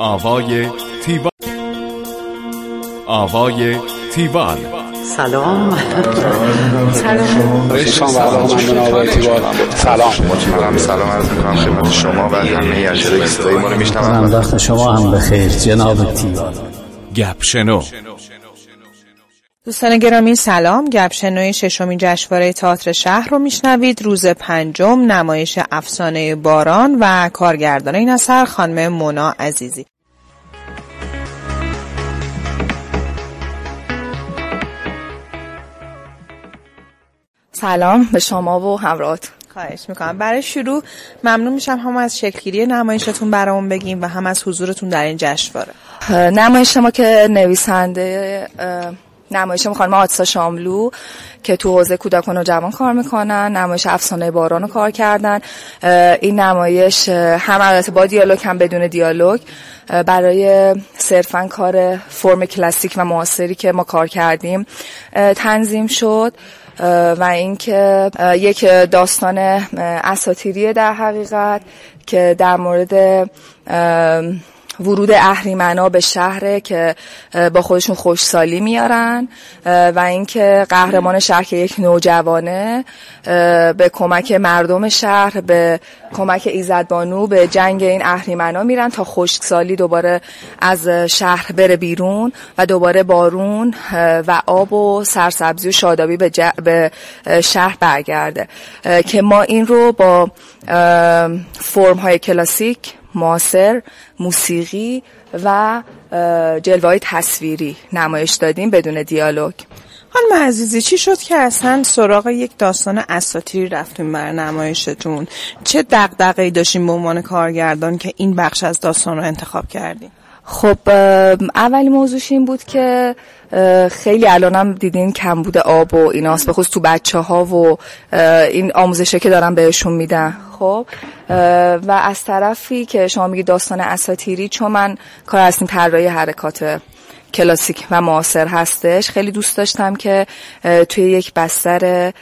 آوای تیوان. آوای تیوان. سلام. سلام عرض می‌کنم خدمت شما و همه اجرای صدای ما رو میشنوم. وقت شما هم بخیر جناب تیوان. گپ شنو. دوستان گرامی سلام. گپ شنوی ششمین جشنواره تئاتر شهر رو میشنوید. روز پنجم نمایش افسانه باران و کارگردان این اثر خانم مونا عزیزی. سلام به شما و همراهات. خواهش میکنم. برای شروع ممنون میشم هم از شکلگیری نمایشتون برامون بگیم و هم از حضورتون در این جشنواره. نمایش ما که نویسنده نمایش خانم عاطسه شاملو که تو حوزه کودکان و جوان کار میکنن، نمایش افسانه باران رو کار کردن. این نمایش هم البته با دیالوگ هم بدون دیالوگ برای صرفاً کار فرم کلاسیک و معاصری که ما کار کردیم تنظیم شد و اینکه یک داستان اساطیری در حقیقت که در مورد ورود اهریمنا به شهره که با خودشون خوشسالی میارن و اینکه قهرمان شهر که یک نوجوانه به کمک مردم شهر، به کمک ایزدبانو به جنگ این اهریمنا میرن تا خشکسالی دوباره از شهر بره بیرون و دوباره بارون و آب و سرسبزی و شادابی به شهر برگرده که ما این رو با فرم های کلاسیک، معاصر، موسیقی و جلوه‌های تصویری نمایش دادیم بدون دیالوگ. خانم عزیزی چی شد که اصلا سراغ یک داستان اساطیری رفتیم بر نمایشتون؟ چه دغدغه‌ای داشتیم به عنوان کارگردان که این بخش از داستان رو انتخاب کردیم؟ خب اولی موضوعش این بود که خیلی الانم دیدین کمبود آب و ایناست، به خصوص تو بچه‌ها و این آموزشه که دارن بهشون میدن. خب و از طرفی که شما میگی داستان اساطیری، چون من کار هستیم طراحی حرکات کلاسیک و معاصر هستش، خیلی دوست داشتم که توی یک بستر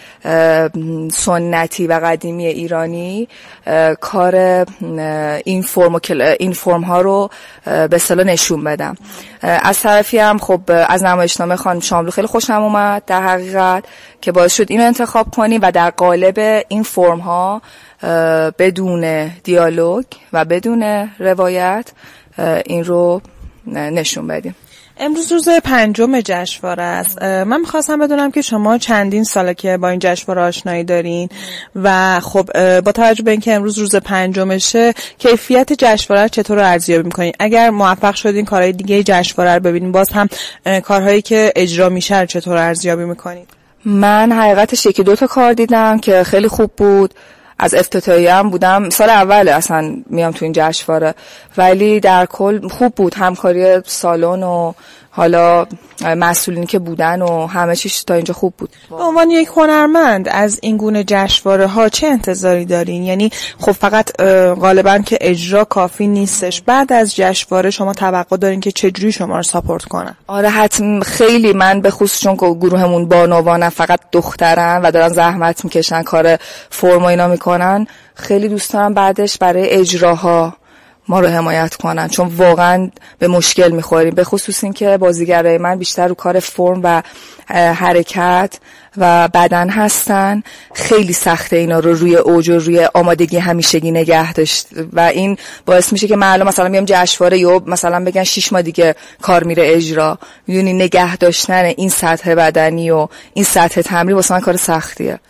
سنتی و قدیمی ایرانی کار این فرم ها رو به اصطلاح نشون بدم. از طرفی هم خب از نمایشنامه خانم شاملو خیلی خوشم اومد در حقیقت که باعث شد اینو انتخاب کنیم و در قالب این فرم ها بدون دیالوگ و بدون روایت این رو نشون بدیم. امروز روز پنجم جشنواره است. من می‌خواستم بدونم که شما چندین ساله که با این جشنواره آشنایی دارین و خب با توجه به اینکه امروز روز پنجمشه کیفیت جشنواره چطور ارزیابی می‌کنین؟ اگر موفق شدین کارهای دیگه جشنواره رو ببینین، باز هم کارهایی که اجرا میشه چطور ارزیابی می‌کنین؟ من حقیقتش یکی دو تا کار دیدم که خیلی خوب بود. از افتتاحیه‌ای هم بودم، سال اول اصلا میام تو این جشنواره، ولی در کل خوب بود. همکاری سالن و حالا مسئولین که بودن و همه چیز تا اینجا خوب بود. به عنوان یک هنرمند از این گونه جشنواره ها چه انتظاری دارین؟ یعنی خب فقط غالبا که اجرا کافی نیستش، بعد از جشنواره شما توقع دارین که چجوری شما رو ساپورت کنن؟ آره حتما. خیلی من به خصوص چون گروهمون بانوان فقط دخترن و دارن زحمت میکشن کار فرم و اینا میکنن، خیلی دوست دارم بعدش برای اجراها ما رو حمایت کنن، چون واقعا به مشکل میخوریم، به خصوص این که بازیگرای من بیشتر رو کار فرم و حرکت و بدن هستن. خیلی سخته اینا رو روی اوج و روی آمادگی همیشگی نگه داشت و این باعث میشه که معلوم مثلا میام جشنواره یا مثلا بگن 6 ماه دیگه کار میره اجرا، میدونی نگه داشتن این سطح بدنی و این سطح تمرین واسه من کار سختیه.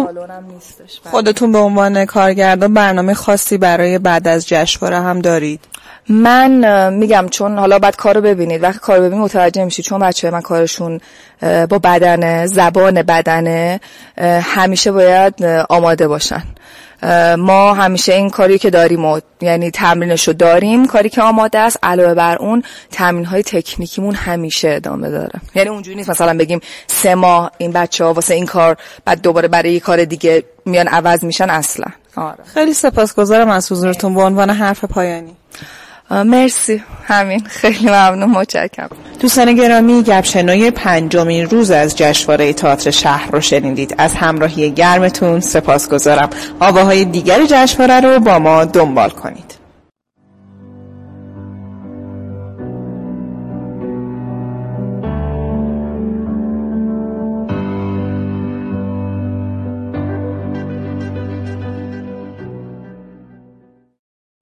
خودتون به عنوان کارگردان برنامه خاصی برای بعد از جشنواره هم دارید؟ من میگم چون حالا بعد کارو ببینید، وقتی کارو ببینید متوجه میشید، چون بچه‌ها من کارشون با بدن، زبان بدنه، همیشه باید آماده باشن. ما همیشه این کاری که داریم یعنی تمرینشو داریم، کاری که آماده است، علاوه بر اون تمرین‌های تکنیکیمون همیشه ادامه داره. یعنی اونجوری نیست مثلا بگیم 3 ماه این بچه‌ها واسه این کار بعد دوباره برای یه کار دیگه میان عوض میشن اصلا. آره. خیلی سپاسگزارم از حضورتون. به عنوان حرف پایانی مرسی. همین، خیلی ممنون، متشکرم. دوستان گرامی، گپ شنوی پنجمین روز از جشنواره تئاتر شهر رو شنیدید. از همراهی گرمتون سپاسگزارم. آواهای دیگر جشنواره رو با ما دنبال کنید.